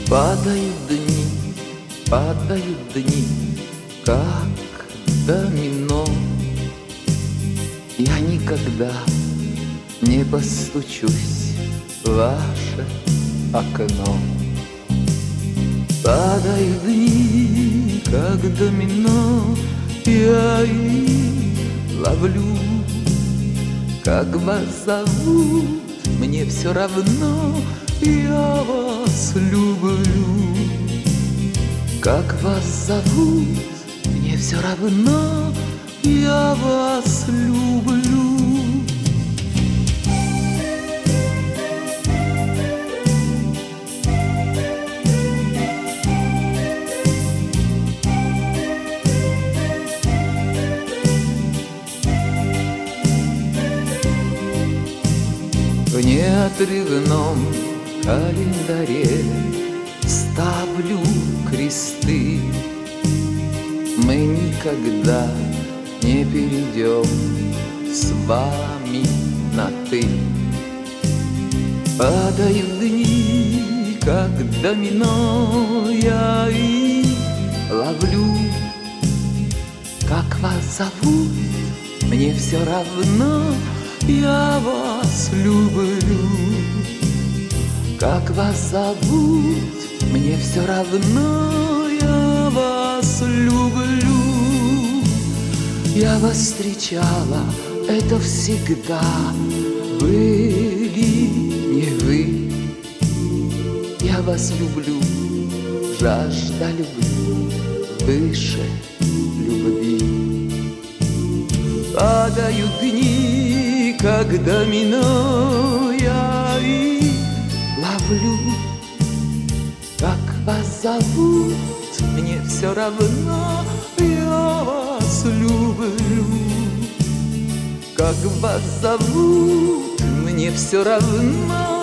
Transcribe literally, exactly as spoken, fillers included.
Падают дни, падают дни, как домино. Я никогда не постучусь в ваше окно. Падают дни, как домино, я их ловлю. Как вас зовут, мне все равно, я вас люблю. Как вас зовут, мне все равно, я вас люблю. В неотрывном календаре ставлю кресты. Мы никогда не перейдем с вами на «ты». Падают дни, как домино, я их ловлю. Как вас зовут, мне все равно, я вас люблю. Как вас зовут, мне все равно, я вас люблю. Я вас встречала, это всегда были не вы. Я вас люблю, жажда любви выше любви. Падают дни, как домино, я их ловлю. Как вас зовут, мне все равно, я вас люблю. Как вас зовут, мне все равно,